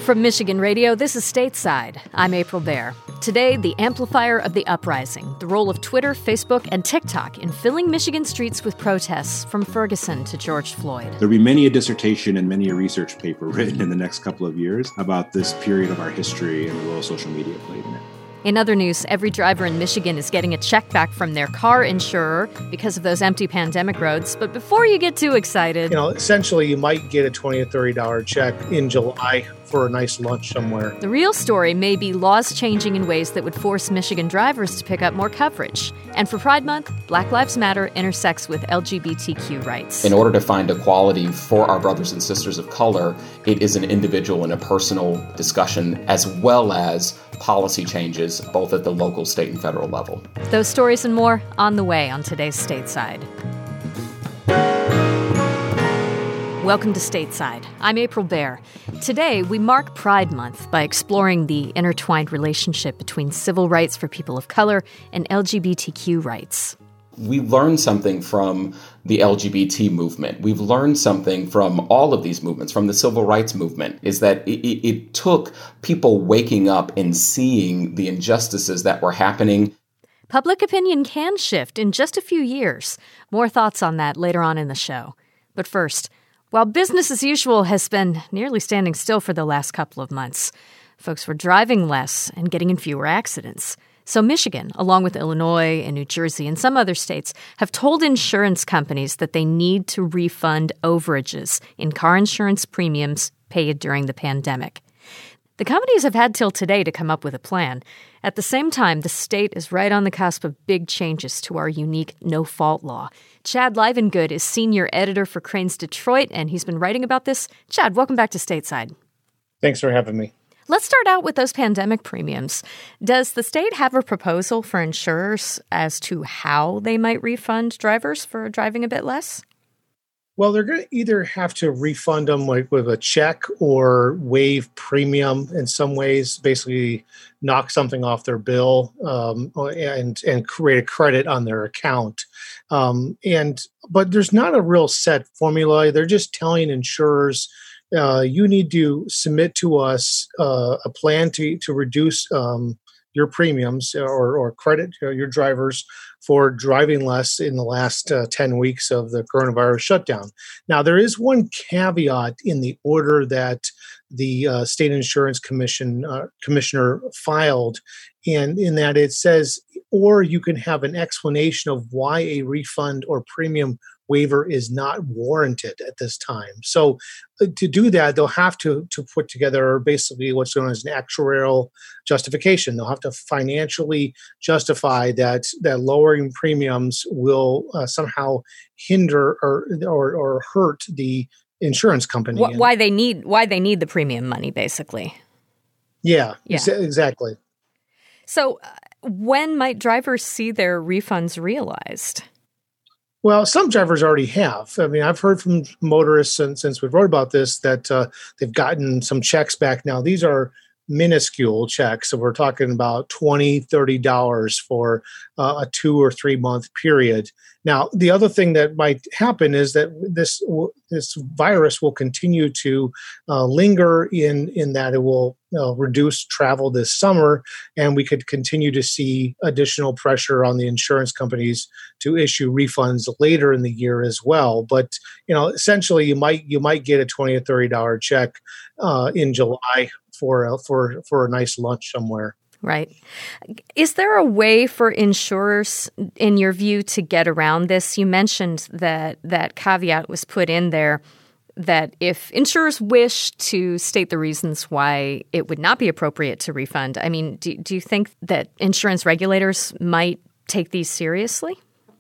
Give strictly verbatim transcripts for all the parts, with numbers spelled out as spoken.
From Michigan Radio, this is Stateside. I'm April Baer. Today, the amplifier of the uprising, the role of Twitter, Facebook, and TikTok in filling Michigan streets with protests from Ferguson to George Floyd. There'll be many a dissertation and many a research paper written in the next couple of years about this period of our history and the role social media played in it. In other news, every driver in Michigan is getting a check back from their car insurer because of those empty pandemic roads. But before you get too excited, you know, essentially you might get a twenty or thirty dollars check in July for a nice lunch somewhere. The real story may be laws changing in ways that would force Michigan drivers to pick up more coverage. And for Pride Month, Black Lives Matter intersects with L G B T Q rights. In order to find equality for our brothers and sisters of color, it is an individual and a personal discussion, as well as policy changes, both at the local, state, and federal level. Those stories and more on the way on today's Stateside. Welcome to Stateside. I'm April Baer. Today, we mark Pride Month by exploring the intertwined relationship between civil rights for people of color and L G B T Q rights. We learned something from the L G B T movement. We've learned something from all of these movements, from the civil rights movement, is that it, it, it took people waking up and seeing the injustices that were happening. Public opinion can shift in just a few years. More thoughts on that later on in the show. But first, while business as usual has been nearly standing still for the last couple of months, folks were driving less and getting in fewer accidents. So Michigan, along with Illinois and New Jersey and some other states, have told insurance companies that they need to refund overages in car insurance premiums paid during the pandemic. The companies have had till today to come up with a plan. At the same time, the state is right on the cusp of big changes to our unique no-fault law. Chad Livengood is senior editor for Crain's Detroit, and he's been writing about this. Chad, welcome back to Stateside. Thanks for having me. Let's start out with those pandemic premiums. Does the state have a proposal for insurers as to how they might refund drivers for driving a bit less? Well, they're going to either have to refund them like with a check or waive premium in some ways, basically knock something off their bill um, and and create a credit on their account. Um, and but there's not a real set formula. They're just telling insurers, uh, you need to submit to us uh, a plan to to reduce um, your premiums or, or credit your drivers for driving less in the last uh, ten weeks of the coronavirus shutdown. Now, there is one caveat in the order that the uh, State Insurance Commission uh, Commissioner filed, and in that it says, or you can have an explanation of why a refund or premium waiver is not warranted at this time. So uh, to do that, they'll have to, to put together basically what's known as an actuarial justification. They'll have to financially justify that, that lowering premiums will uh, somehow hinder or, or or hurt the insurance company. Wh- why they need why they need the premium money, basically. Yeah, yeah. Ex- exactly. So uh, when might drivers see their refunds realized? Well, some drivers already have. I mean, I've heard from motorists since, since we wrote about this that uh, they've gotten some checks back. Now, these are minuscule checks. So we're talking about twenty dollars, thirty dollars for uh, a two or three month period. Now, the other thing that might happen is that this this virus will continue to uh, linger in, in that it will uh, reduce travel this summer, and we could continue to see additional pressure on the insurance companies to issue refunds later in the year as well. But you know, essentially, you might you might get a twenty or thirty dollars check uh, in July for a, for for a nice lunch somewhere. Right. Is there a way for insurers, in your view, to get around this? You mentioned that that caveat was put in there that if insurers wish to state the reasons why it would not be appropriate to refund, I mean, do, do you think that insurance regulators might take these seriously?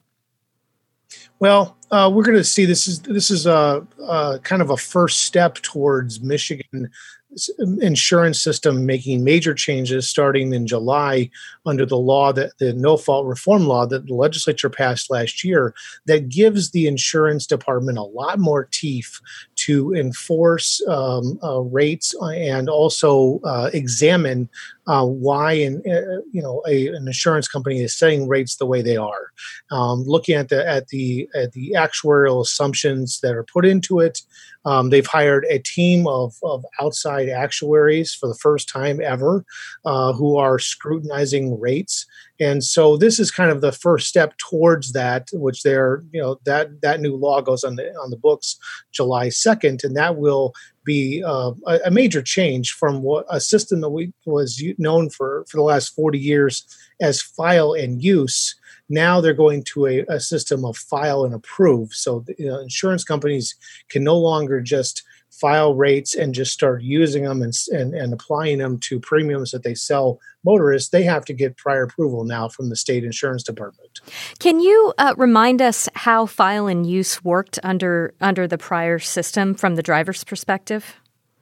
Well, uh, we're going to see this is this is a, a kind of a first step towards Michigan insurance system making major changes starting in July under the law that the no-fault reform law that the legislature passed last year that gives the insurance department a lot more teeth to enforce um, uh, rates and also uh, examine uh, why an, uh, you know a, an insurance company is setting rates the way they are. Um, looking at the at the at the actuarial assumptions that are put into it, um, they've hired a team of, of outside actuaries for the first time ever, uh, who are scrutinizing rates. And so this is kind of the first step towards that, which they're, you know, that that new law goes on the on the books July second, and that will be uh, a, a major change from what a system that we was known for for the last forty years as file and use. Now they're going to a, a system of file and approve. So you know, insurance companies can no longer just file rates and just start using them and, and, and applying them to premiums that they sell motorists. They have to get prior approval now from the state insurance department. Can you uh, remind us how file and use worked under under the prior system from the driver's perspective?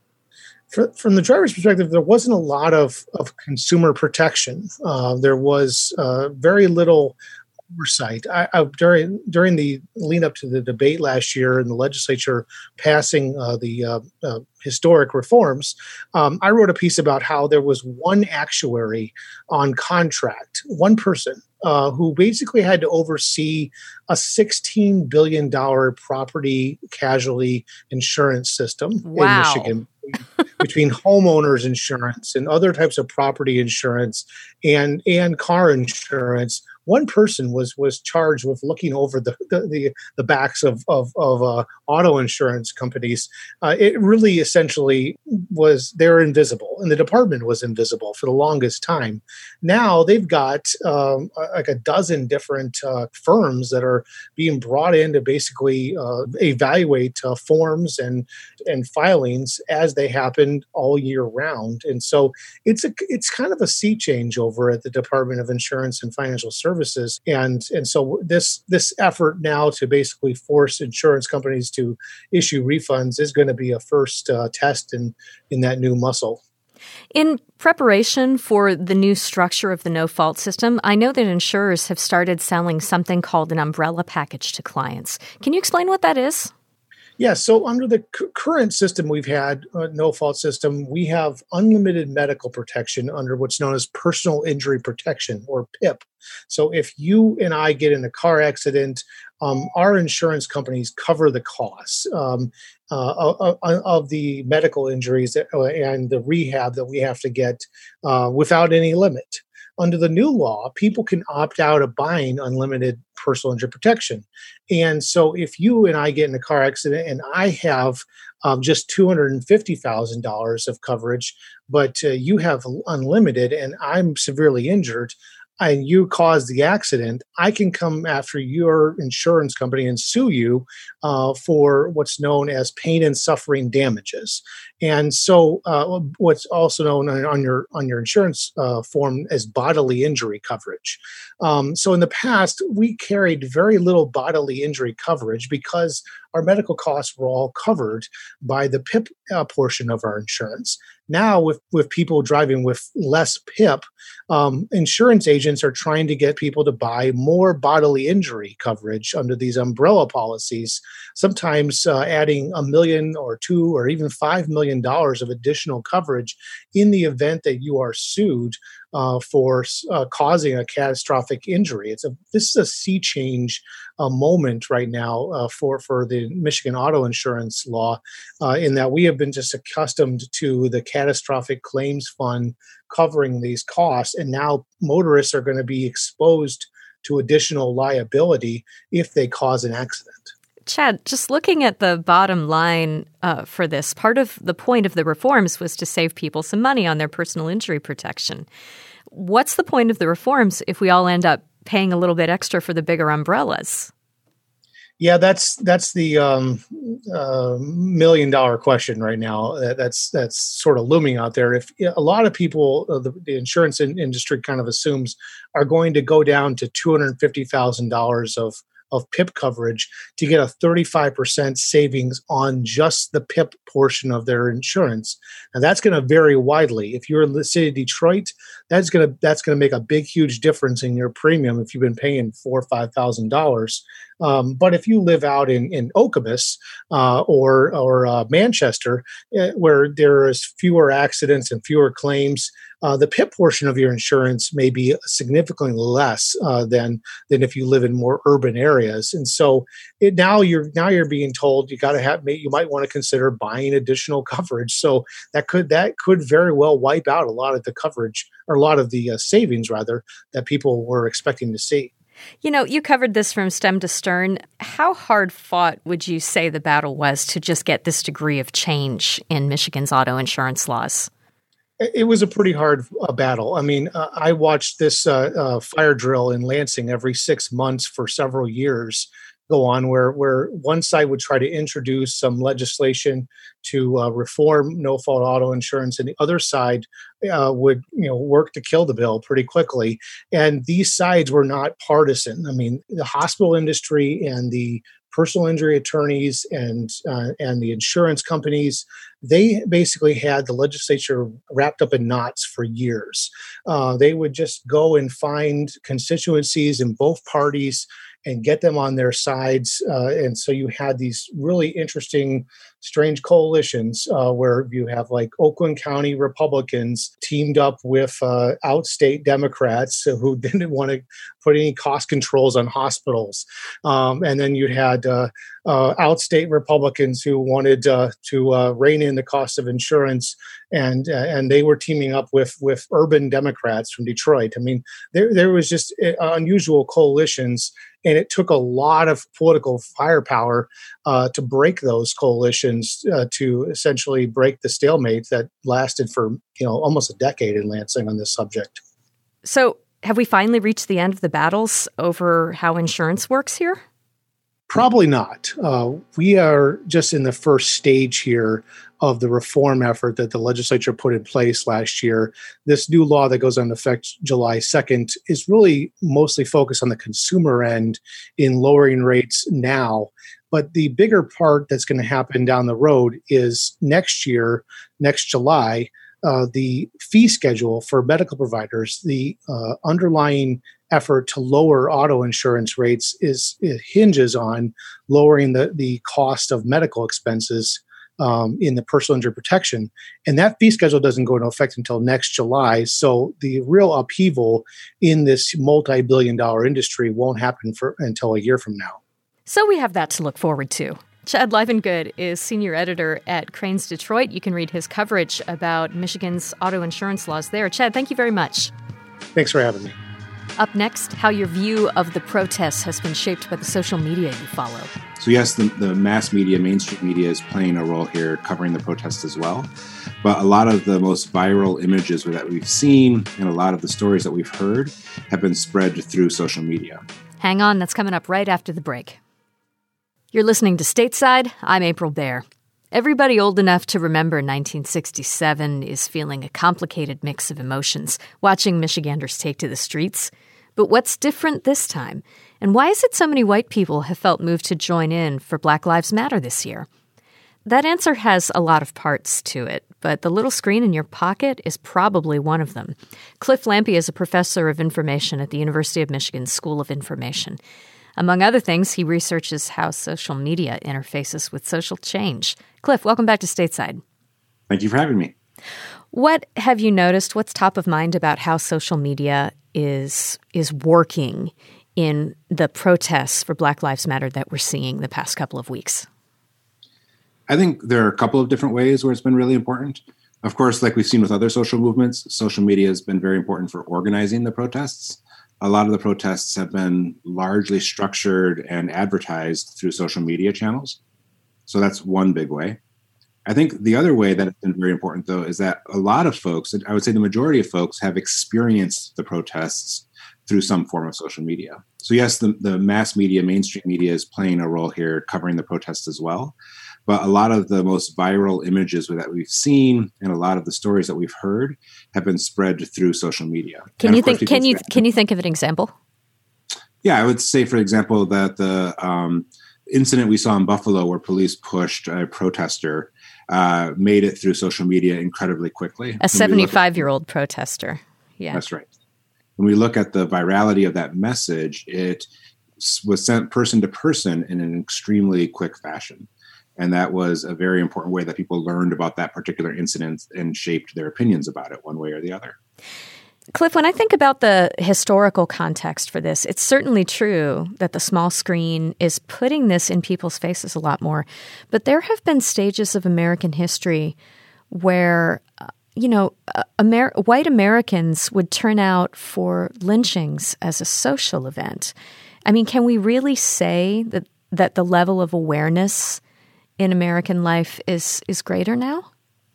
For, from the driver's perspective, there wasn't a lot of, of consumer protection. Uh, there was uh, very little oversight. I, I, during during the lead up to the debate last year in the legislature passing uh, the uh, uh, historic reforms, um, I wrote a piece about how there was one actuary on contract, one person, uh, who basically had to oversee a sixteen billion dollars property casualty insurance system wow. in Michigan. Between homeowners insurance and other types of property insurance and and car insurance, one person was was charged with looking over the the, the, the backs of of, of uh, auto insurance companies. Uh, it really essentially was they're invisible, and the department was invisible for the longest time. Now they've got um, like a dozen different uh, firms that are being brought in to basically uh, evaluate uh, forms and and filings as they happen all year round. And so it's a it's kind of a sea change over at the Department of Insurance and Financial Services. And and so this this effort now to basically force insurance companies to issue refunds is going to be a first uh, test in in that new muscle. In preparation for the new structure of the no-fault system, I know that insurers have started selling something called an umbrella package to clients. Can you explain what that is? Yeah, so under the c- current system we've had, uh, no-fault system, we have unlimited medical protection under what's known as personal injury protection, or P I P. So if you and I get in a car accident, um, our insurance companies cover the costs um, uh, of, of the medical injuries that, uh, and the rehab that we have to get uh, without any limit. Under the new law, people can opt out of buying unlimited personal injury protection. And so if you and I get in a car accident and I have um, just two hundred fifty thousand dollars of coverage, but uh, you have unlimited and I'm severely injured, and you caused the accident, I can come after your insurance company and sue you uh, for what's known as pain and suffering damages. And so uh, what's also known on your on your insurance uh, form as bodily injury coverage. Um, so in the past, we carried very little bodily injury coverage because our medical costs were all covered by the P I P uh, portion of our insurance. Now, with, with people driving with less P I P, um, insurance agents are trying to get people to buy more bodily injury coverage under these umbrella policies, sometimes uh, adding a million or two or even five million dollars of additional coverage in the event that you are sued uh, for uh, causing a catastrophic injury. It's a this is a sea change uh, moment right now uh, for for the Michigan auto insurance law, uh, in that we have been just accustomed to the catastrophic claims fund covering these costs, and now motorists are going to be exposed to additional liability if they cause an accident. Chad, just looking at the bottom line uh, for this, part of the point of the reforms was to save people some money on their personal injury protection. What's the point of the reforms if we all end up paying a little bit extra for the bigger umbrellas? Yeah, that's that's the um, uh, million dollar question right now. That's that's sort of looming out there. If a lot of people, uh, the, the insurance in, industry kind of assumes, are going to go down to two hundred fifty thousand dollars of of P I P coverage to get a thirty-five percent savings on just the P I P portion of their insurance. Now that's going to vary widely. If you're in the city of Detroit, that's going to that's going to make a big, huge difference in your premium if you've been paying four or five thousand dollars. Um, but if you live out in, in Okemos uh, or, or uh, Manchester, uh, where there is fewer accidents and fewer claims, uh, the P I P portion of your insurance may be significantly less uh, than than if you live in more urban areas. And so it, now you're now you're being told you got to have you might want to consider buying additional coverage. So that could that could very well wipe out a lot of the coverage or a lot of the uh, savings rather that people were expecting to see. You know, you covered this from stem to stern. How hard fought would you say the battle was to just get this degree of change in Michigan's auto insurance laws? It was a pretty hard uh, battle. I mean, uh, I watched this uh, uh, fire drill in Lansing every six months for several years go on, where where one side would try to introduce some legislation to uh, reform no-fault auto insurance, and the other side uh, would you know work to kill the bill pretty quickly. And these sides were not partisan. I mean, the hospital industry and the personal injury attorneys and uh, and the insurance companies, they basically had the legislature wrapped up in knots for years. Uh, they would just go and find constituencies in both parties and get them on their sides. Uh, and so you had these really interesting, strange coalitions uh, where you have like Oakland County Republicans teamed up with uh, outstate Democrats who didn't want to put any cost controls on hospitals. Um, and then you had uh, uh, outstate Republicans who wanted uh, to uh, rein in the cost of insurance. And uh, and they were teaming up with with urban Democrats from Detroit. I mean, there there was just uh, unusual coalitions, and it took a lot of political firepower uh, to break those coalitions, uh, to essentially break the stalemate that lasted for you know almost a decade in Lansing on this subject. So, have we finally reached the end of the battles over how insurance works here? Probably not. Uh, we are just in the first stage here of the reform effort that the legislature put in place last year. This new law that goes into effect July second is really mostly focused on the consumer end in lowering rates now. But the bigger part that's going to happen down the road is next year, next July, uh, the fee schedule for medical providers, the uh, underlying effort to lower auto insurance rates is it hinges on lowering the, the cost of medical expenses um, in the personal injury protection. And that fee schedule doesn't go into effect until next July. So the real upheaval in this multi-billion dollar industry won't happen for until a year from now. So we have that to look forward to. Chad Livengood is senior editor at Crain's Detroit. You can read his coverage about Michigan's auto insurance laws there. Chad, thank you very much. Thanks for having me. Up next, how your view of the protests has been shaped by the social media you follow. So yes, the, the mass media, mainstream media is playing a role here covering the protests as well. But a lot of the most viral images that we've seen and a lot of the stories that we've heard have been spread through social media. Hang on, that's coming up right after the break. You're listening to Stateside. I'm April Baer. Everybody old enough to remember nineteen sixty-seven is feeling a complicated mix of emotions watching Michiganders take to the streets. But what's different this time? And why is it so many white people have felt moved to join in for Black Lives Matter this year? That answer has a lot of parts to it, but the little screen in your pocket is probably one of them. Cliff Lampe is a professor of information at the University of Michigan School of Information. Among other things, he researches how social media interfaces with social change. Cliff, welcome back to Stateside. Thank you for having me. What have you noticed? What's top of mind about how social media is is working in the protests for Black Lives Matter that we're seeing the past couple of weeks? I think there are a couple of different ways where it's been really important. Of course, like we've seen with other social movements, social media has been very important for organizing the protests. A lot of the protests have been largely structured and advertised through social media channels. So that's one big way. I think the other way that it's been very important, though, is that a lot of folks, I would say the majority of folks, have experienced the protests through some form of social media. So yes, the, the mass media, mainstream media is playing a role here covering the protests as well. But a lot of the most viral images that we've seen and a lot of the stories that we've heard have been spread through social media. Can you think? Can you can you think of an example? Yeah, I would say, for example, that the um, incident we saw in Buffalo, where police pushed a protester, uh, made it through social media incredibly quickly. A seventy-five-year-old protester. Yeah, that's right. When we look at the virality of that message, it was sent person to person in an extremely quick fashion. And that was a very important way that people learned about that particular incident and shaped their opinions about it one way or the other. Cliff, when I think about the historical context for this, it's certainly true that the small screen is putting this in people's faces a lot more. But there have been stages of American history where, uh, you know, uh, Amer- white Americans would turn out for lynchings as a social event. I mean, can we really say that, that the level of awareness in American life is is greater now?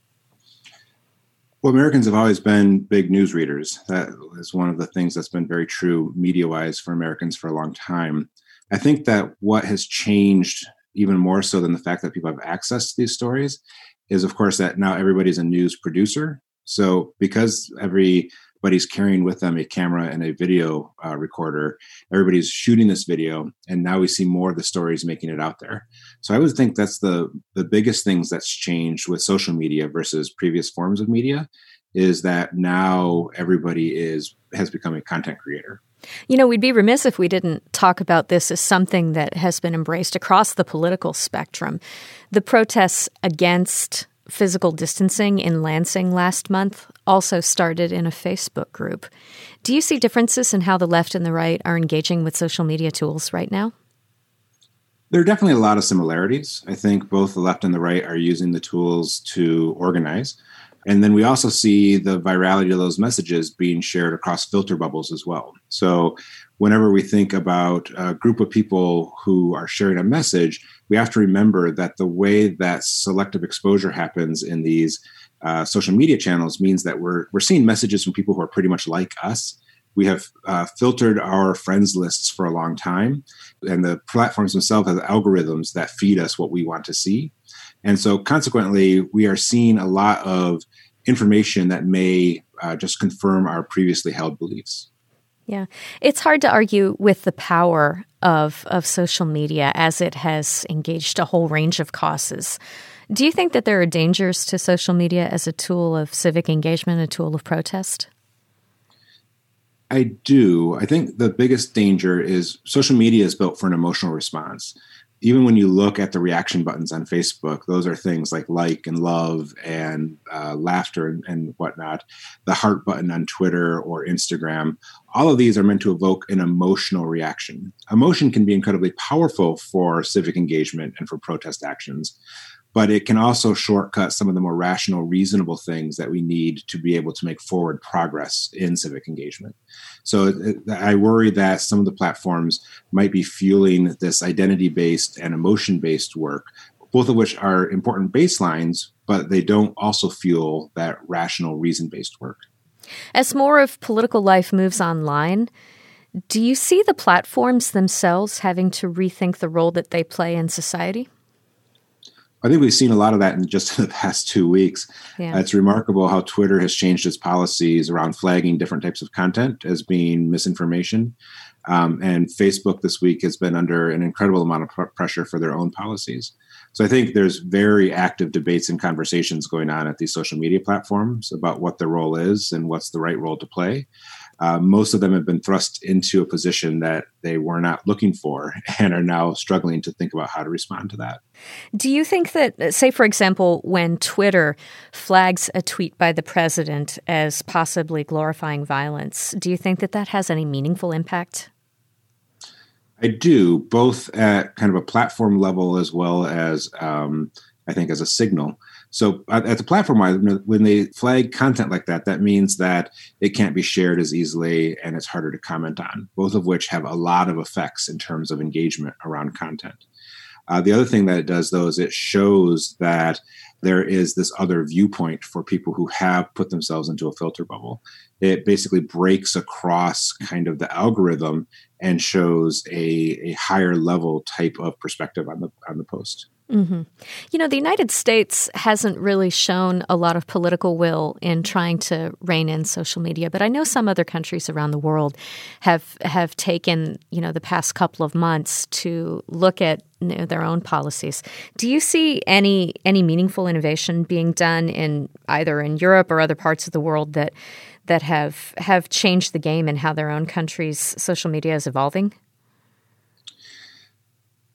Well, Americans have always been big news readers. That is one of the things that's been very true media-wise for Americans for a long time. I think that what has changed even more so than the fact that people have access to these stories is, of course, that now everybody's a news producer. So because everybody's carrying with them a camera and a video uh, recorder, everybody's shooting this video, and now we see more of the stories making it out there. So I would think that's the, the biggest things that's changed with social media versus previous forms of media, is that now everybody is has become a content creator. You know, we'd be remiss if we didn't talk about this as something that has been embraced across the political spectrum. The protests against physical distancing in Lansing last month also started in a Facebook group. Do you see differences in how the left and the right are engaging with social media tools right now? There are definitely a lot of similarities. I think both the left and the right are using the tools to organize. And then we also see the virality of those messages being shared across filter bubbles as well. So whenever we think about a group of people who are sharing a message, we have to remember that the way that selective exposure happens in these uh, social media channels means that we're we're seeing messages from people who are pretty much like us. We have uh, filtered our friends lists for a long time, and the platforms themselves have algorithms that feed us what we want to see. And so consequently, we are seeing a lot of information that may uh, just confirm our previously held beliefs. Yeah. It's hard to argue with the power of, of social media as it has engaged a whole range of causes. Do you think that there are dangers to social media as a tool of civic engagement, a tool of protest? I do. I think the biggest danger is social media is built for an emotional response. Even when you look at the reaction buttons on Facebook, those are things like like and love and uh, laughter and, and whatnot. The heart button on Twitter or Instagram, all of these are meant to evoke an emotional reaction. Emotion can be incredibly powerful for civic engagement and for protest actions, but it can also shortcut some of the more rational, reasonable things that we need to be able to make forward progress in civic engagement. So it, I worry that some of the platforms might be fueling this identity-based and emotion-based work, both of which are important baselines, but they don't also fuel that rational, reason-based work. As more of political life moves online, do you see the platforms themselves having to rethink the role that they play in society? I think we've seen a lot of that in just the past two weeks. Yeah. Uh, it's remarkable how Twitter has changed its policies around flagging different types of content as being misinformation. Um, and Facebook this week has been under an incredible amount of pr- pressure for their own policies. So I think there's very active debates and conversations going on at these social media platforms about what their role is and what's the right role to play. Uh, most of them have been thrust into a position that they were not looking for and are now struggling to think about how to respond to that. Do you think that, say, for example, when Twitter flags a tweet by the president as possibly glorifying violence, do you think that that has any meaningful impact? I do, both at kind of a platform level as well as, um, I think, as a signal. So at the platform wise, when they flag content like that, that means that it can't be shared as easily and it's harder to comment on, both of which have a lot of effects in terms of engagement around content. Uh, the other thing that it does, though, is it shows that there is this other viewpoint for people who have put themselves into a filter bubble. It basically breaks across kind of the algorithm and shows a, a higher level type of perspective on the on the post. Mm-hmm. You know, the United States hasn't really shown a lot of political will in trying to rein in social media, but I know some other countries around the world have have taken, you know, the past couple of months to look at, you know, their own policies. Do you see any any meaningful innovation being done in either in Europe or other parts of the world that that have have changed the game in how their own country's social media is evolving?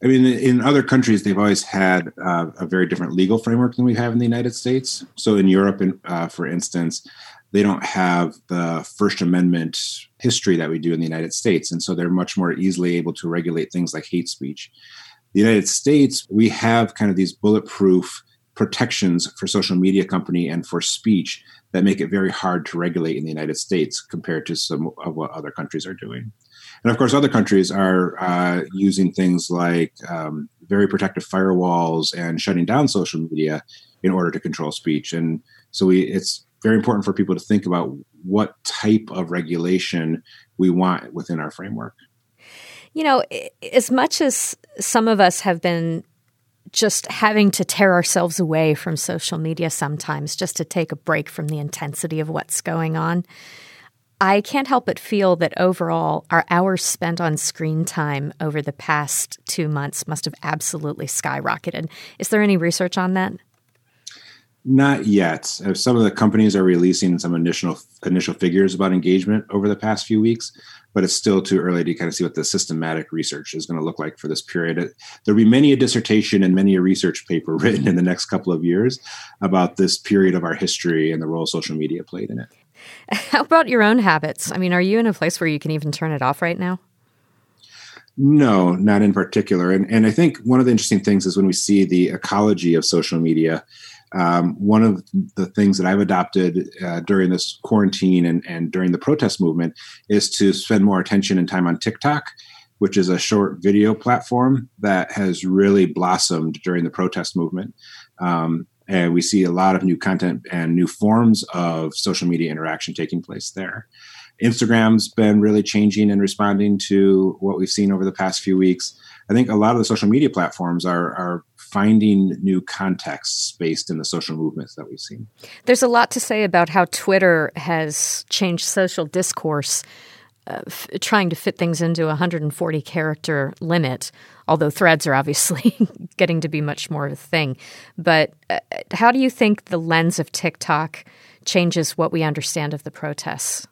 I mean, in other countries, they've always had uh, a very different legal framework than we have in the United States. So in Europe, uh, for instance, they don't have the First Amendment history that we do in the United States. And so they're much more easily able to regulate things like hate speech. The United States, we have kind of these bulletproof protections for social media company and for speech that make it very hard to regulate in the United States compared to some of what other countries are doing. And of course, other countries are uh, using things like um, very protective firewalls and shutting down social media in order to control speech. And so we, it's very important for people to think about what type of regulation we want within our framework. You know, as much as some of us have been just having to tear ourselves away from social media sometimes just to take a break from the intensity of what's going on, I can't help but feel that overall our hours spent on screen time over the past two months must have absolutely skyrocketed. Is there any research on that? Not yet. Some of the companies are releasing some initial initial figures about engagement over the past few weeks, but it's still too early to kind of see what the systematic research is going to look like for this period. There'll be many a dissertation and many a research paper written in the next couple of years about this period of our history and the role social media played in it. How about your own habits? I mean, are you in a place where you can even turn it off right now? No, not in particular. And, and I think one of the interesting things is when we see the ecology of social media, Um, one of the things that I've adopted uh, during this quarantine and, and during the protest movement is to spend more attention and time on TikTok, which is a short video platform that has really blossomed during the protest movement. Um, and we see a lot of new content and new forms of social media interaction taking place there. Instagram's been really changing and responding to what we've seen over the past few weeks. I think a lot of the social media platforms are, are finding new contexts based in the social movements that we've seen. There's a lot to say about how Twitter has changed social discourse, uh, f- trying to fit things into a one hundred forty character limit, although threads are obviously getting to be much more of a thing. But uh, how do you think the lens of TikTok changes what we understand of the protests?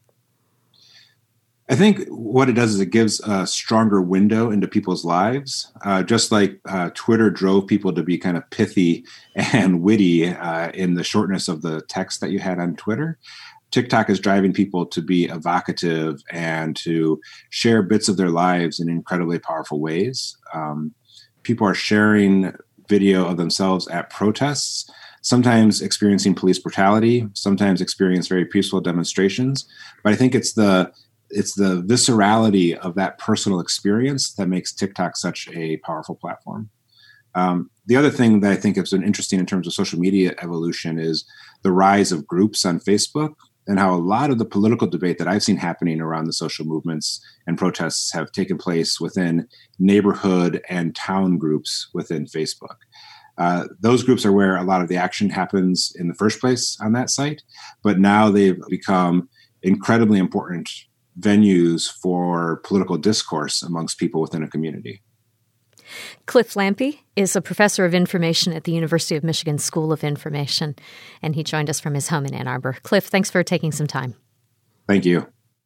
I think what it does is it gives a stronger window into people's lives, uh, just like uh, Twitter drove people to be kind of pithy and witty uh, in the shortness of the text that you had on Twitter. TikTok is driving people to be evocative and to share bits of their lives in incredibly powerful ways. Um, people are sharing video of themselves at protests, sometimes experiencing police brutality, sometimes experience very peaceful demonstrations. But I think it's the It's the viscerality of that personal experience that makes TikTok such a powerful platform. Um, the other thing that I think has been interesting in terms of social media evolution is the rise of groups on Facebook and how a lot of the political debate that I've seen happening around the social movements and protests have taken place within neighborhood and town groups within Facebook. Uh, those groups are where a lot of the action happens in the first place on that site, but now they've become incredibly important venues for political discourse amongst people within a community. Cliff Lampe is a professor of information at the University of Michigan School of Information, and he joined us from his home in Ann Arbor. Cliff, thanks for taking some time. Thank you.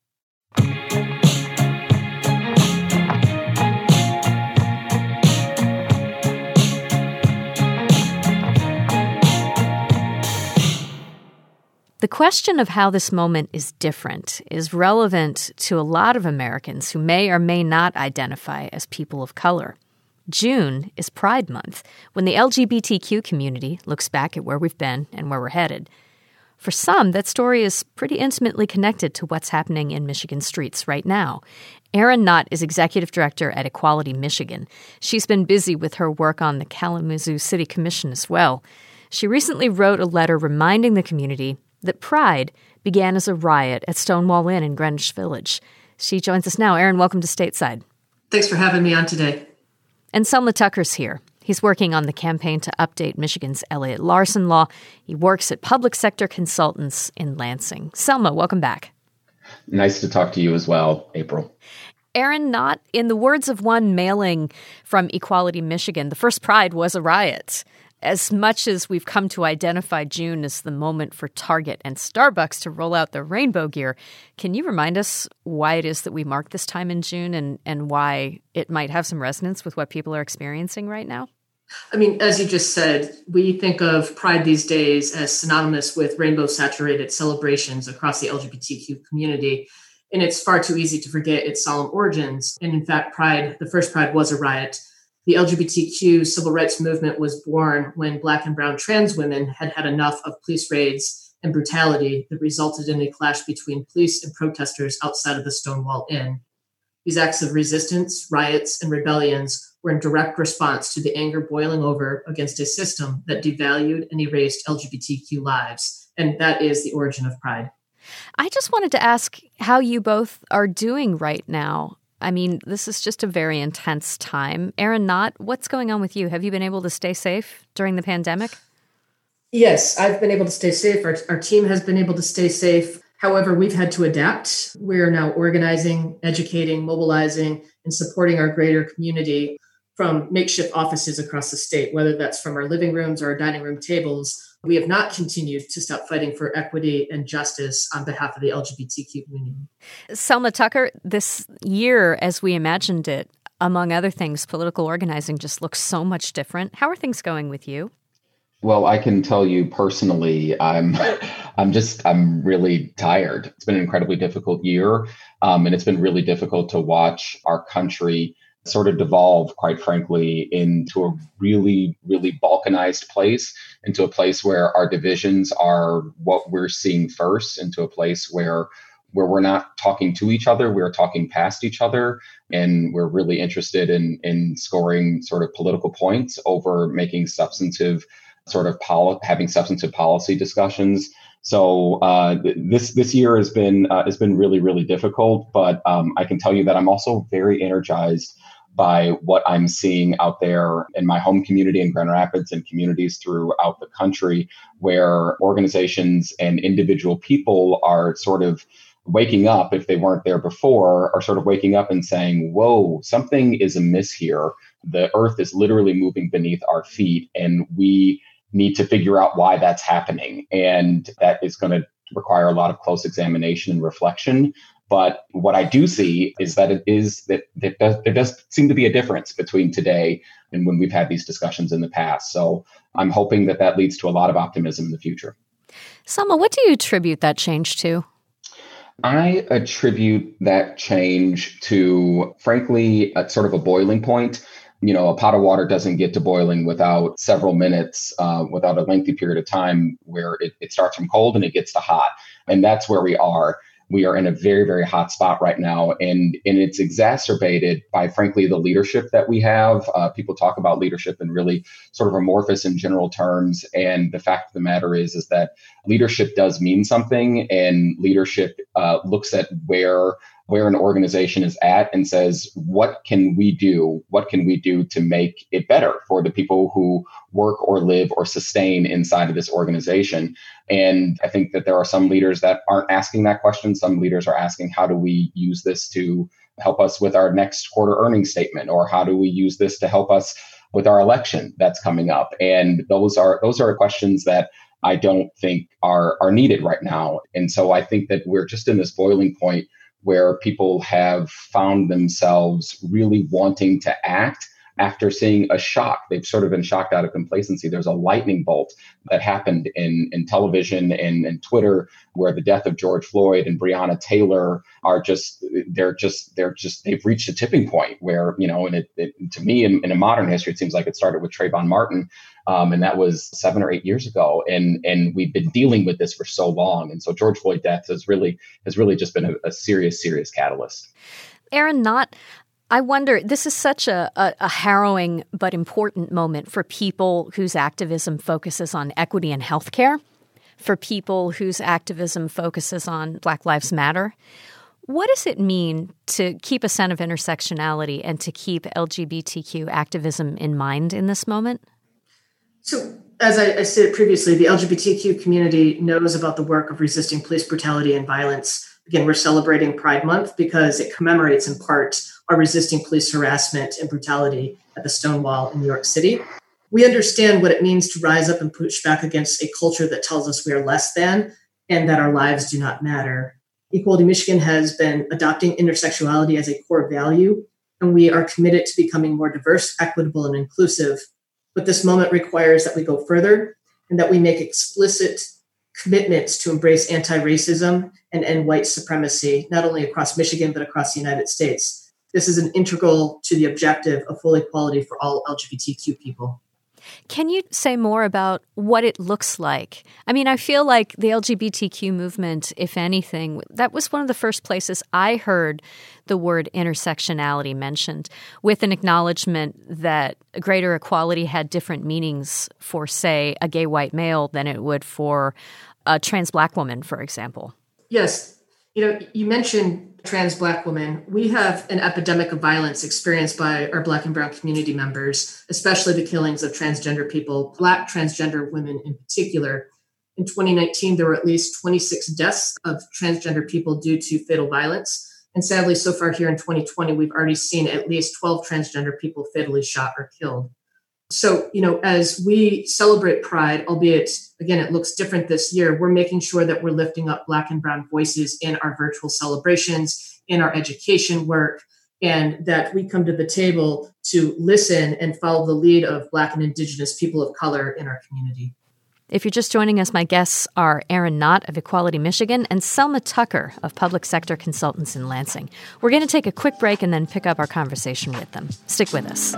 The question of how this moment is different is relevant to a lot of Americans who may or may not identify as people of color. June is Pride Month, when the L G B T Q community looks back at where we've been and where we're headed. For some, that story is pretty intimately connected to what's happening in Michigan streets right now. Erin Knott is executive director at Equality Michigan. She's been busy with her work on the Kalamazoo City Commission as well. She recently wrote a letter reminding the community that Pride began as a riot at Stonewall Inn in Greenwich Village. She joins us now. Erin, welcome to Stateside. Thanks for having me on today. And Selma Tucker's here. He's working on the campaign to update Michigan's Elliott Larson law. He works at Public Sector Consultants in Lansing. Selma, welcome back. Nice to talk to you as well, April. Erin Knott, in the words of one mailing from Equality Michigan, the first Pride was a riot. as much as we've come to identify June as the moment for Target and Starbucks to roll out the rainbow gear, can you remind us why it is that we mark this time in June and, and why it might have some resonance with what people are experiencing right now? I mean, as you just said, we think of Pride these days as synonymous with rainbow-saturated celebrations across the L G B T Q community. And it's far too easy to forget its solemn origins. And in fact, Pride, the first Pride was a riot. The L G B T Q civil rights movement was born when Black and brown trans women had had enough of police raids and brutality that resulted in a clash between police and protesters outside of the Stonewall Inn. These acts of resistance, riots, and rebellions were in direct response to the anger boiling over against a system that devalued and erased L G B T Q lives. And that is the origin of Pride. I just wanted to ask how you both are doing right now. I mean, this is just a very intense time. Erin Knott, what's going on with you? Have you been able to stay safe during the pandemic? Yes, I've been able to stay safe. Our, our team has been able to stay safe. However, we've had to adapt. We're now organizing, educating, mobilizing, and supporting our greater community from makeshift offices across the state, whether that's from our living rooms or our dining room tables. We have not continued to stop fighting for equity and justice on behalf of the L G B T Q community. Selma Tucker, this year, as we imagined it, among other things, political organizing just looks so much different. How are things going with you? Well, I can tell you personally, I'm, I'm just, I'm really tired. It's been an incredibly difficult year, um, and it's been really difficult to watch our country sort of devolve, quite frankly, into a really, really balkanized place, into a place where our divisions are what we're seeing first, into a place where where we're not talking to each other, we're talking past each other, and we're really interested in in scoring sort of political points over making substantive sort of poli- having substantive policy discussions. So uh, th- this this year has been uh, has been really, really difficult, but um, I can tell you that I'm also very energized by what I'm seeing out there in my home community in Grand Rapids and communities throughout the country, where organizations and individual people are sort of waking up, if they weren't there before, are sort of waking up and saying, whoa, something is amiss here. The earth is literally moving beneath our feet, and we need to figure out why that's happening. And that is going to require a lot of close examination and reflection. But what I do see is that it is that, that does, there does seem to be a difference between today and when we've had these discussions in the past. So I'm hoping that that leads to a lot of optimism in the future. Selma, what do you attribute that change to? I attribute that change to, frankly, a sort of a boiling point. You know, a pot of water doesn't get to boiling without several minutes, uh, without a lengthy period of time where it, it starts from cold and it gets to hot. And that's where we are. We are in a very, very hot spot right now, and, and it's exacerbated by, frankly, the leadership that we have. Uh, people talk about leadership in really sort of amorphous and general terms, and the fact of the matter is, is that leadership does mean something, and leadership uh, looks at where where an organization is at and says, what can we do? What can we do to make it better for the people who work or live or sustain inside of this organization? And I think that there are some leaders that aren't asking that question. Some leaders are asking, how do we use this to help us with our next quarter earnings statement? Or how do we use this to help us with our election that's coming up? And those are those are questions that I don't think are, are needed right now. And so I think that we're just in this boiling point where people have found themselves really wanting to act after seeing a shock. They've sort of been shocked out of complacency. There's a lightning bolt that happened in, in television and, and Twitter, where the death of George Floyd and Breonna Taylor are just, they're just, they're just, they've reached a tipping point where, you know, and it, it to me in, in a modern history, it seems like it started with Trayvon Martin. Um, and that was seven or eight years ago. And, and we've been dealing with this for so long. And so George Floyd death has really, has really just been a, a serious, serious catalyst. Erin Knott, I wonder, this is such a, a, a harrowing but important moment for people whose activism focuses on equity and healthcare, for people whose activism focuses on Black Lives Matter. What does it mean to keep a sense of intersectionality and to keep L G B T Q activism in mind in this moment? So, as I, I said previously, the L G B T Q community knows about the work of resisting police brutality and violence. Again, we're celebrating Pride Month because it commemorates in part our resisting police harassment and brutality at the Stonewall in New York City. We understand what it means to rise up and push back against a culture that tells us we are less than and that our lives do not matter. Equality Michigan has been adopting intersectionality as a core value, and we are committed to becoming more diverse, equitable, and inclusive. But this moment requires that we go further and that we make explicit commitments to embrace anti-racism and end white supremacy, not only across Michigan, but across the United States. This is an integral to the objective of full equality for all L G B T Q people. Can you say more about what it looks like? I mean, I feel like the L G B T Q movement, if anything, that was one of the first places I heard the word intersectionality mentioned, with an acknowledgement that greater equality had different meanings for, say, a gay white male than it would for a trans Black woman, for example. Yes. You know, you mentioned trans Black women. We have an epidemic of violence experienced by our Black and Brown community members, especially the killings of transgender people, Black transgender women in particular. In twenty nineteen, there were at least twenty-six deaths of transgender people due to fatal violence. And sadly, so far here in twenty twenty, we've already seen at least twelve transgender people fatally shot or killed. So, you know, as we celebrate Pride, albeit, again, it looks different this year, we're making sure that we're lifting up Black and Brown voices in our virtual celebrations, in our education work, and that we come to the table to listen and follow the lead of Black and Indigenous people of color in our community. If you're just joining us, my guests are Aaron Knott of Equality Michigan and Selma Tucker of Public Sector Consultants in Lansing. We're going to take a quick break and then pick up our conversation with them. Stick with us.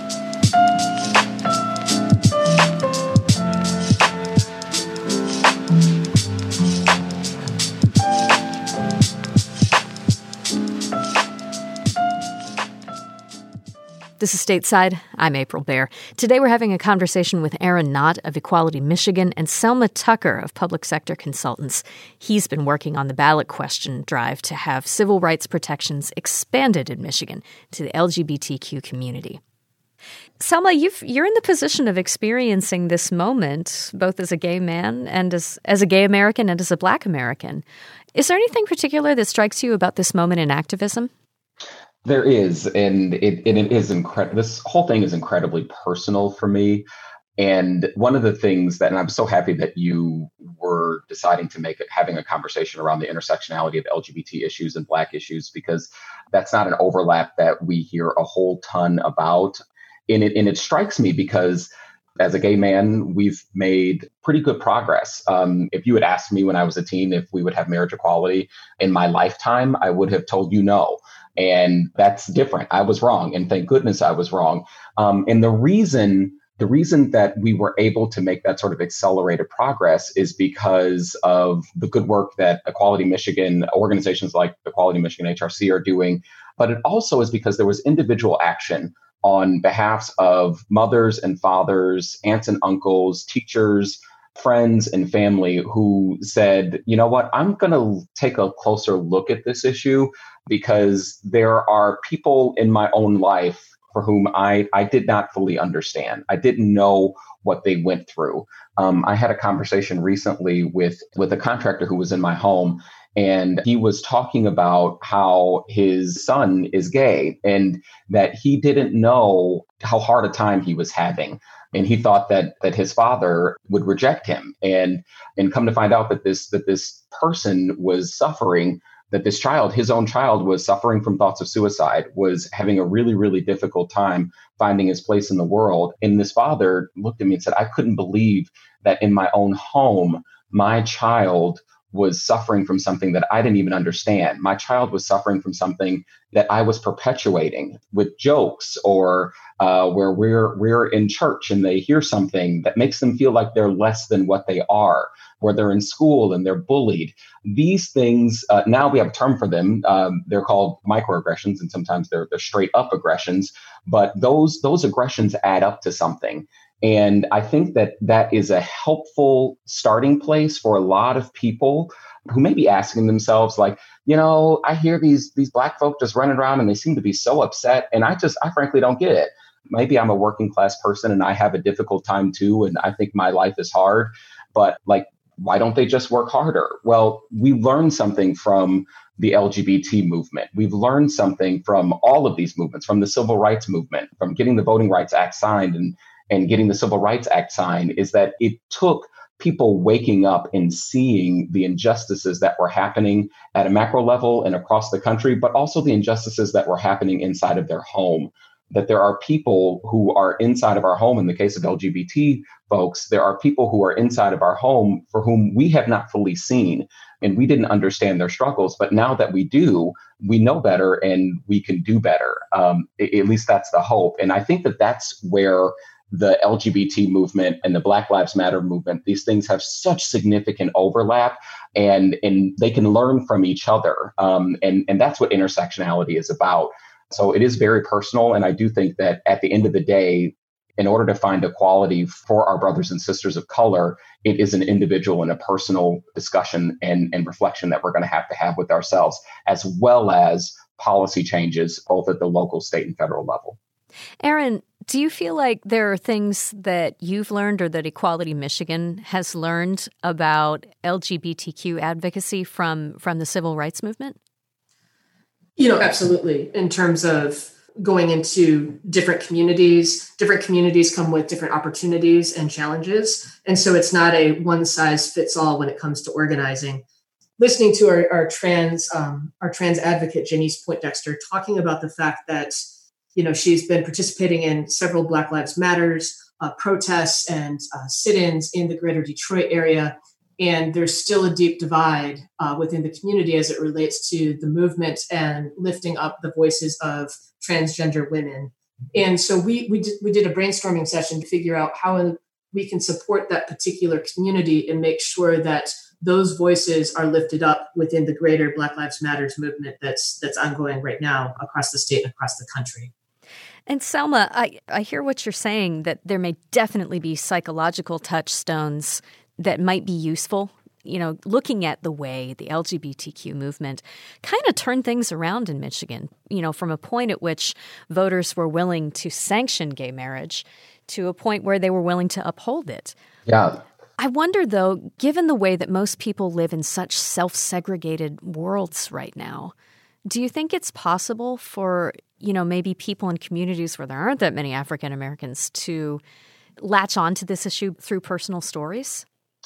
This is Stateside. I'm April Baer. Today we're having a conversation with Aaron Knott of Equality Michigan and Selma Tucker of Public Sector Consultants. He's been working on the ballot question drive to have civil rights protections expanded in Michigan to the L G B T Q community. Selma, you've, you're in the position of experiencing this moment, both as a gay man and as, as a gay American and as a Black American. Is there anything particular that strikes you about this moment in activism? There is, and it, and it is incredible. This whole thing is incredibly personal for me. And one of the things that, and I'm so happy that you were deciding to make it, having a conversation around the intersectionality of L G B T issues and Black issues, because that's not an overlap that we hear a whole ton about. And it, and it strikes me because as a gay man, we've made pretty good progress. Um, if you had asked me when I was a teen if we would have marriage equality in my lifetime, I would have told you no. And that's different. I was wrong. And thank goodness I was wrong. Um, and the reason the reason that we were able to make that sort of accelerated progress is because of the good work that Equality Michigan, organizations like Equality Michigan H R C are doing. But it also is because there was individual action on behalf of mothers and fathers, aunts and uncles, teachers, friends and family who said, you know what, I'm going to take a closer look at this issue because there are people in my own life for whom I, I did not fully understand. I didn't know what they went through. Um, I had a conversation recently with, with a contractor who was in my home, and he was talking about how his son is gay and that he didn't know how hard a time he was having. And he thought that that his father would reject him, and and come to find out that this that this person was suffering, that this child, his own child, was suffering from thoughts of suicide, was having a really, really difficult time finding his place in the world. And this father looked at me and said, I couldn't believe that in my own home, my child was suffering from something that I didn't even understand. My child was suffering from something that I was perpetuating with jokes, or uh, where we're we're in church and they hear something that makes them feel like they're less than what they are, where they're in school and they're bullied. These things, uh, now we have a term for them. Um, they're called microaggressions, and sometimes they're they're straight up aggressions. But those those aggressions add up to something. And I think that that is a helpful starting place for a lot of people who may be asking themselves, like, you know, I hear these these Black folk just running around and they seem to be so upset. And I just, I frankly don't get it. Maybe I'm a working class person and I have a difficult time too. And I think my life is hard. But like, why don't they just work harder? Well, we learned something from the L G B T movement. We've learned something from all of these movements, from the civil rights movement, from getting the Voting Rights Act signed and and getting the Civil Rights Act signed is that it took people waking up and seeing the injustices that were happening at a macro level and across the country, but also the injustices that were happening inside of their home. That there are people who are inside of our home. In the case of L G B T folks, there are people who are inside of our home for whom we have not fully seen, and we didn't understand their struggles. But now that we do, we know better and we can do better. Um, at least that's the hope. And I think that that's where the L G B T movement and the Black Lives Matter movement, these things have such significant overlap, and, and they can learn from each other. Um, and, and that's what intersectionality is about. So it is very personal. And I do think that at the end of the day, in order to find equality for our brothers and sisters of color, it is an individual and a personal discussion and, and reflection that we're going to have to have with ourselves, as well as policy changes, both at the local, state, and federal level. Aaron, do you feel like there are things that you've learned or that Equality Michigan has learned about L G B T Q advocacy from, from the civil rights movement? You know, absolutely. In terms of going into different communities, different communities come with different opportunities and challenges. And so it's not a one size fits all when it comes to organizing. Listening to our, our trans um, our trans advocate, Janice Poindexter, talking about the fact that, you know, she's been participating in several Black Lives Matters uh, protests and uh, sit-ins in the greater Detroit area. And there's still a deep divide uh, within the community as it relates to the movement and lifting up the voices of transgender women. And so we we did, we did a brainstorming session to figure out how we can support that particular community and make sure that those voices are lifted up within the greater Black Lives Matters movement that's that's ongoing right now across the state and across the country. And Selma, I, I hear what you're saying, that there may definitely be psychological touchstones that might be useful, you know, looking at the way the L G B T Q movement kind of turned things around in Michigan, you know, from a point at which voters were willing to sanction gay marriage to a point where they were willing to uphold it. Yeah. I wonder, though, given the way that most people live in such self-segregated worlds right now, do you think it's possible for, you know, maybe people in communities where there aren't that many African Americans to latch onto this issue through personal stories?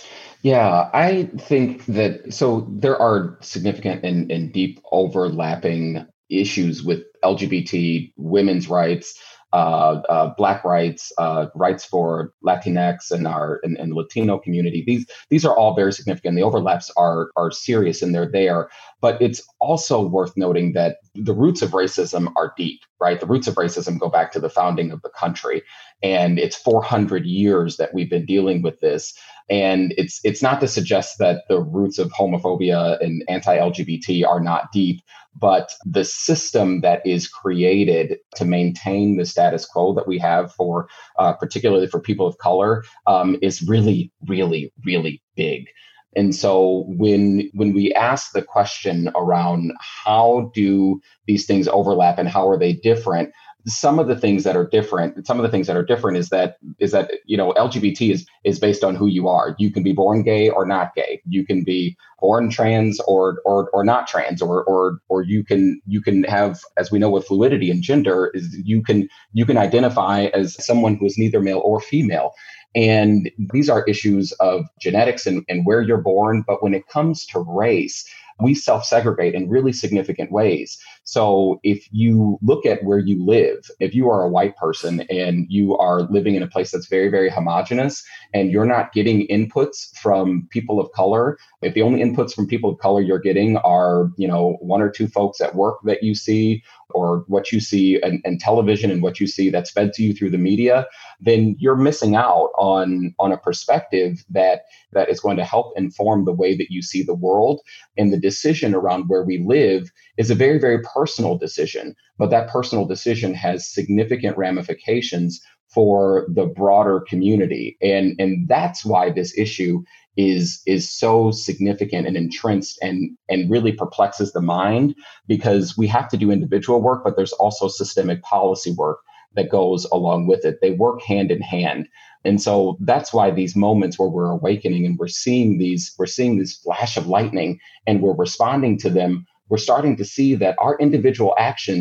Yeah, I think that, so there are significant and, and deep overlapping issues with L G B T, women's rights, uh, uh, Black rights, uh, rights for Latinx and our and, and Latino community. These these are all very significant. The overlaps are are serious and they're there. But it's also worth noting that the roots of racism are deep, right? The roots of racism go back to the founding of the country. And it's four hundred years that we've been dealing with this. And it's it's not to suggest that the roots of homophobia and anti-L G B T are not deep, but the system that is created to maintain the status quo that we have for, uh, particularly for people of color, um, is really, really, really big. And so when when we ask the question around how do these things overlap and how are they different, some of the things that are different, some of the things that are different is that is that, you know, L G B T is is based on who you are. You can be born gay or not gay. You can be born trans or or or not trans, or or or you can you can have, as we know with fluidity and gender, is you can you can identify as someone who is neither male or female. And these are issues of genetics and, and where you're born. But when it comes to race, we self-segregate in really significant ways. So if you look at where you live, if you are a white person and you are living in a place that's very, very homogenous and you're not getting inputs from people of color, if the only inputs from people of color you're getting are, you know, one or two folks at work that you see, or what you see in, in television and what you see that's fed to you through the media, then you're missing out on, on a perspective that that is going to help inform the way that you see the world. And the decision around where we live is a very, very personal decision. But that personal decision has significant ramifications for the broader community. And, and that's why this issue is is so significant and entrenched and and really perplexes the mind, because we have to do individual work, but there's also systemic policy work that goes along with it. They work hand in hand. And so that's why these moments where we're awakening and we're seeing these, we're seeing this flash of lightning and we're responding to them, we're starting to see that our individual actions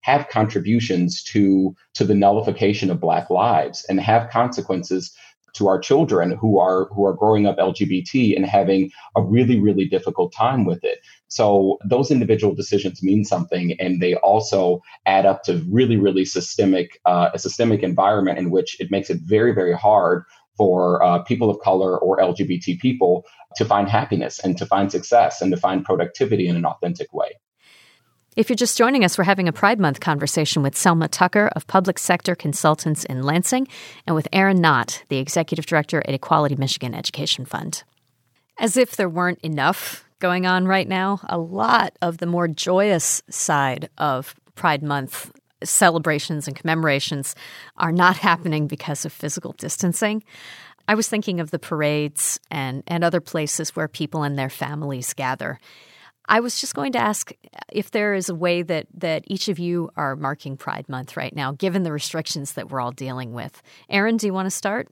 have contributions to, to the nullification of Black lives and have consequences to our children who are who are growing up L G B T and having a really, really difficult time with it. So those individual decisions mean something, and they also add up to really, really systemic, uh, a systemic environment in which it makes it very, very hard for uh, people of color or L G B T people to find happiness and to find success and to find productivity in an authentic way. If you're just joining us, we're having a Pride Month conversation with Selma Tucker of Public Sector Consultants in Lansing and with Aaron Knott, the Executive Director at Equality Michigan Education Fund. As if there weren't enough going on right now, a lot of the more joyous side of Pride Month celebrations and commemorations are not happening because of physical distancing. I was thinking of the parades and, and other places where people and their families gather. I was just going to ask if there is a way that, that each of you are marking Pride Month right now, given the restrictions that we're all dealing with. Aaron, do you want to start?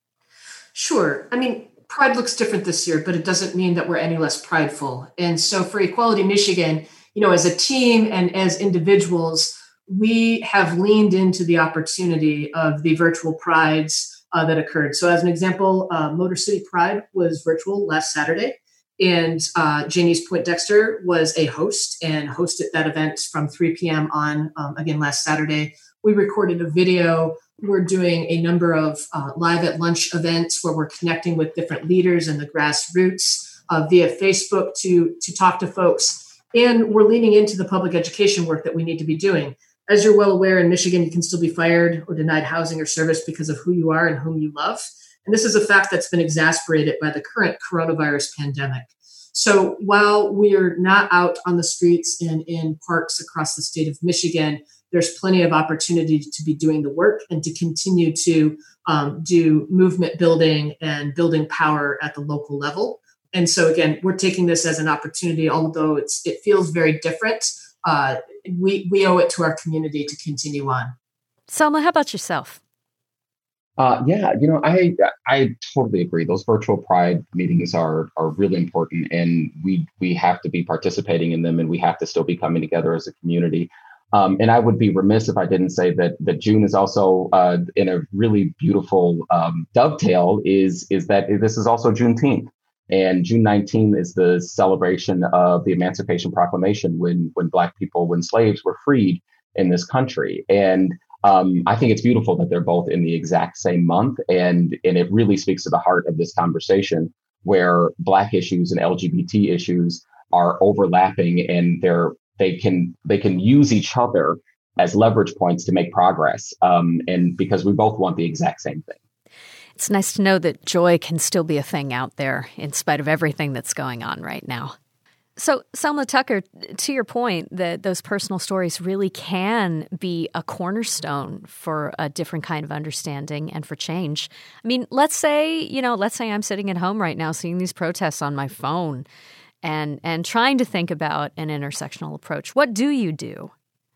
Sure. I mean, Pride looks different this year, but it doesn't mean that we're any less prideful. And so for Equality Michigan, you know, as a team and as individuals, we have leaned into the opportunity of the virtual prides uh, that occurred. So as an example, uh, Motor City Pride was virtual last Saturday. And uh, Janice Poindexter was a host and hosted that event from three p.m. on, um, again, last Saturday. We recorded a video. We're doing a number of uh, live at lunch events where we're connecting with different leaders in the grassroots uh, via Facebook to, to talk to folks. And we're leaning into the public education work that we need to be doing. As you're well aware, in Michigan, you can still be fired or denied housing or service because of who you are and whom you love. And this is a fact that's been exacerbated by the current coronavirus pandemic. So while we are not out on the streets and in parks across the state of Michigan, there's plenty of opportunity to be doing the work and to continue to um, do movement building and building power at the local level. And so again, we're taking this as an opportunity, although it's it feels very different. Uh, we we owe it to our community to continue on. Selma, how about yourself? Uh, yeah, you know, I I totally agree. Those virtual Pride meetings are are really important, and we we have to be participating in them, and we have to still be coming together as a community. Um, and I would be remiss if I didn't say that that June is also uh, in a really beautiful um, dovetail. Is is that this is also Juneteenth, and June nineteenth is the celebration of the Emancipation Proclamation, when when Black people, when slaves were freed in this country, and Um, I think it's beautiful that they're both in the exact same month, and, and it really speaks to the heart of this conversation, where Black issues and L G B T issues are overlapping, and they're they can they can use each other as leverage points to make progress. Um, and because we both want the exact same thing. It's nice to know that joy can still be a thing out there in spite of everything that's going on right now. So, Selma Tucker, to your point that those personal stories really can be a cornerstone for a different kind of understanding and for change. I mean, let's say, you know, let's say I'm sitting at home right now seeing these protests on my phone and and trying to think about an intersectional approach. What do you do?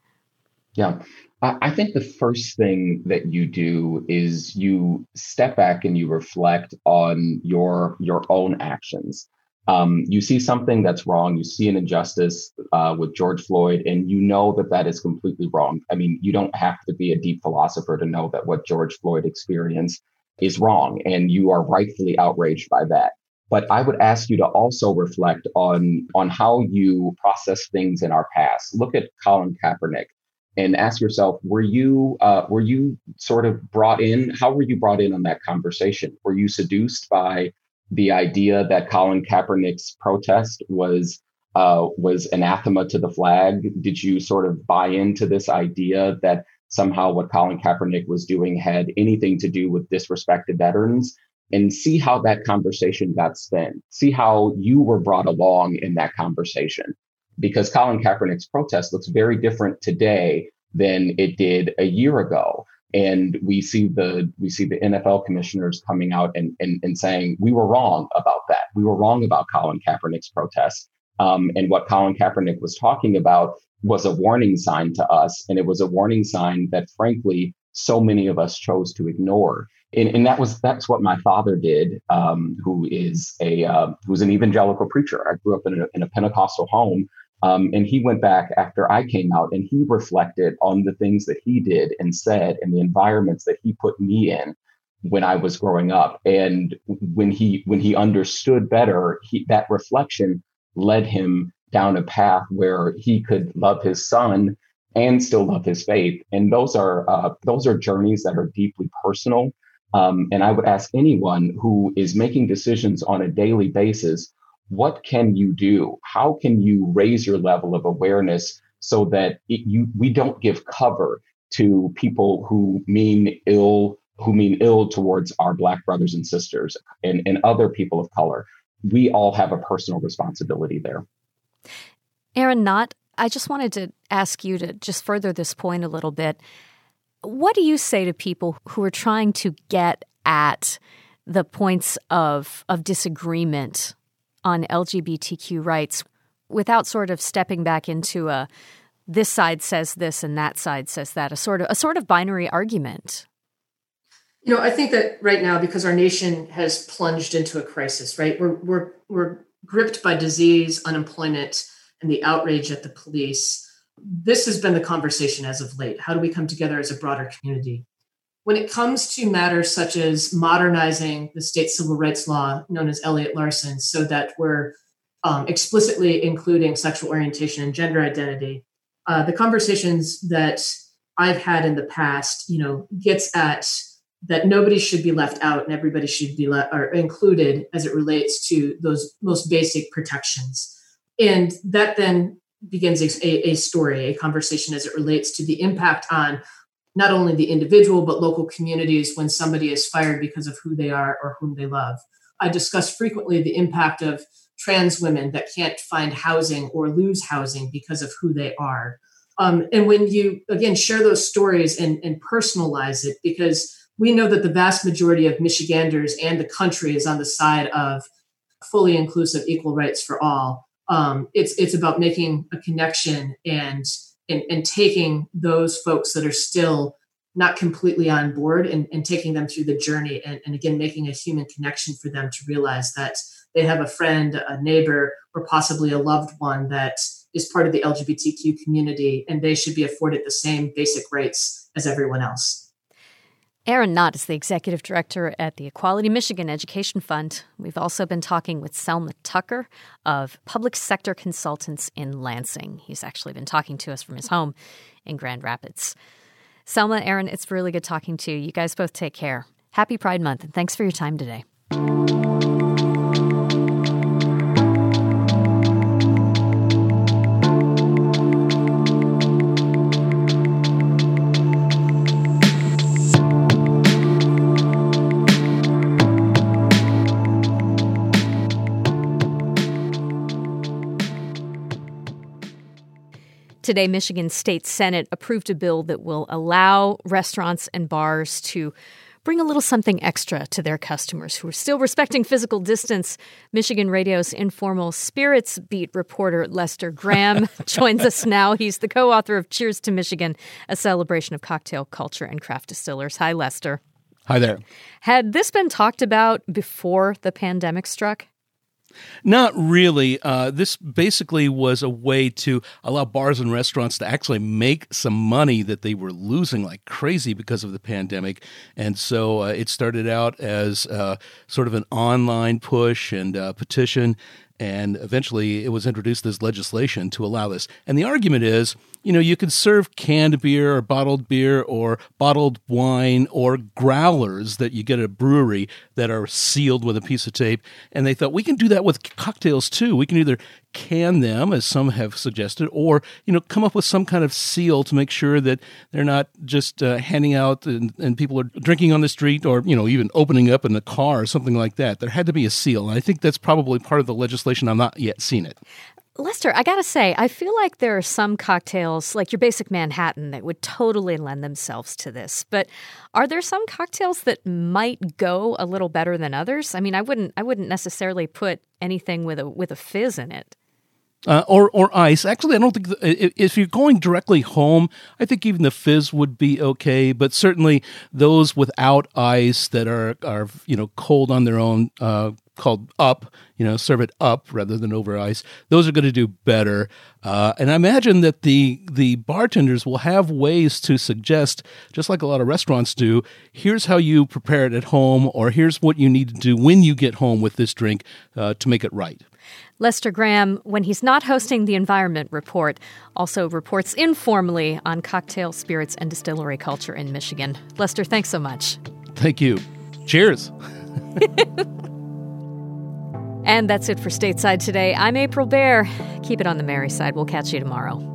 Yeah, I think the first thing that you do is you step back and you reflect on your your own actions. Um, you see something that's wrong, you see an injustice uh, with George Floyd, and you know that that is completely wrong. I mean, you don't have to be a deep philosopher to know that what George Floyd experienced is wrong, and you are rightfully outraged by that. But I would ask you to also reflect on, on how you process things in our past. Look at Colin Kaepernick and ask yourself, were you uh, were you sort of brought in? How were you brought in on that conversation? Were you seduced by the idea that Colin Kaepernick's protest was uh, was anathema to the flag? Did you sort of buy into this idea that somehow what Colin Kaepernick was doing had anything to do with disrespect to veterans? And see how that conversation got spent. See how you were brought along in that conversation. Because Colin Kaepernick's protest looks very different today than it did a year ago. And we see the we see the N F L commissioners coming out and, and, and saying, we were wrong about that. We were wrong about Colin Kaepernick's protest. Um, and what Colin Kaepernick was talking about was a warning sign to us. And it was a warning sign that, frankly, so many of us chose to ignore. And, and that was that's what my father did, um, who is a uh, who's an evangelical preacher. I grew up in a, in a Pentecostal home, Um, and he went back after I came out and he reflected on the things that he did and said and the environments that he put me in when I was growing up. And when he when he understood better, he, that reflection led him down a path where he could love his son and still love his faith. And those are uh, those are journeys that are deeply personal. Um, and I would ask anyone who is making decisions on a daily basis, what can you do? How can you raise your level of awareness so that it, you we don't give cover to people who mean ill, who mean ill towards our Black brothers and sisters and, and other people of color? We all have a personal responsibility there. Aaron Knott, I just wanted to ask you to just further this point a little bit. What do you say to people who are trying to get at the points of of disagreement on L G B T Q rights without sort of stepping back into a this side says this and that side says that, a sort of a sort of binary argument? You know, I think that right now, because our nation has plunged into a crisis, right? We're we're we're gripped by disease, unemployment, and the outrage at the police. This has been the conversation as of late. How do we come together as a broader community? When it comes to matters such as modernizing the state civil rights law known as Elliott-Larsen so that we're um, explicitly including sexual orientation and gender identity, uh, the conversations that I've had in the past, you know, gets at that nobody should be left out and everybody should be le- or included as it relates to those most basic protections. And that then begins a, a story, a conversation as it relates to the impact on not only the individual, but local communities when somebody is fired because of who they are or whom they love. I discuss frequently the impact of trans women that can't find housing or lose housing because of who they are. Um, and when you, again, share those stories and, and personalize it, because we know that the vast majority of Michiganders and the country is on the side of fully inclusive, equal rights for all. Um, it's it's about making a connection and, and and taking those folks that are still not completely on board and, and taking them through the journey and, and again, making a human connection for them to realize that they have a friend, a neighbor, or possibly a loved one that is part of the L G B T Q community, and they should be afforded the same basic rights as everyone else. Aaron Knott is the executive director at the Equality Michigan Education Fund. We've also been talking with Selma Tucker of Public Sector Consultants in Lansing. He's actually been talking to us from his home in Grand Rapids. Selma, Aaron, it's really good talking to you. You guys both take care. Happy Pride Month, and thanks for your time today. Today, Michigan State Senate approved a bill that will allow restaurants and bars to bring a little something extra to their customers who are still respecting physical distance. Michigan Radio's informal spirits beat reporter Lester Graham joins us now. He's the co-author of Cheers to Michigan, a celebration of cocktail culture and craft distillers. Hi, Lester. Hi there. Had this been talked about before the pandemic struck? Not really. Uh, this basically was a way to allow bars and restaurants to actually make some money that they were losing like crazy because of the pandemic. And so uh, it started out as uh, sort of an online push and uh, petition. And eventually it was introduced as legislation to allow this. And the argument is, you know, you could serve canned beer or bottled beer or bottled wine or growlers that you get at a brewery that are sealed with a piece of tape. And they thought, we can do that with cocktails too. We can either can them, as some have suggested, or, you know, come up with some kind of seal to make sure that they're not just uh, handing out and, and people are drinking on the street or, you know, even opening up in the car or something like that. There had to be a seal. And I think that's probably part of the legislation. I've not yet seen it. Lester, I got to say, I feel like there are some cocktails, like your basic Manhattan, that would totally lend themselves to this. But are there some cocktails that might go a little better than others? I mean, I wouldn't I wouldn't necessarily put anything with a with a fizz in it. Uh, or or ice. Actually, I don't think the, if you're going directly home, I think even the fizz would be okay. But certainly those without ice that are are you know cold on their own, uh, called up, you know, serve it up rather than over ice. Those are going to do better. Uh, and I imagine that the the bartenders will have ways to suggest, just like a lot of restaurants do, here's how you prepare it at home, or here's what you need to do when you get home with this drink uh, to make it right. Lester Graham, when he's not hosting the Environment Report, also reports informally on cocktail, spirits, and distillery culture in Michigan. Lester, thanks so much. Thank you. Cheers. And that's it for Stateside today. I'm April Baer. Keep it on the merry side. We'll catch you tomorrow.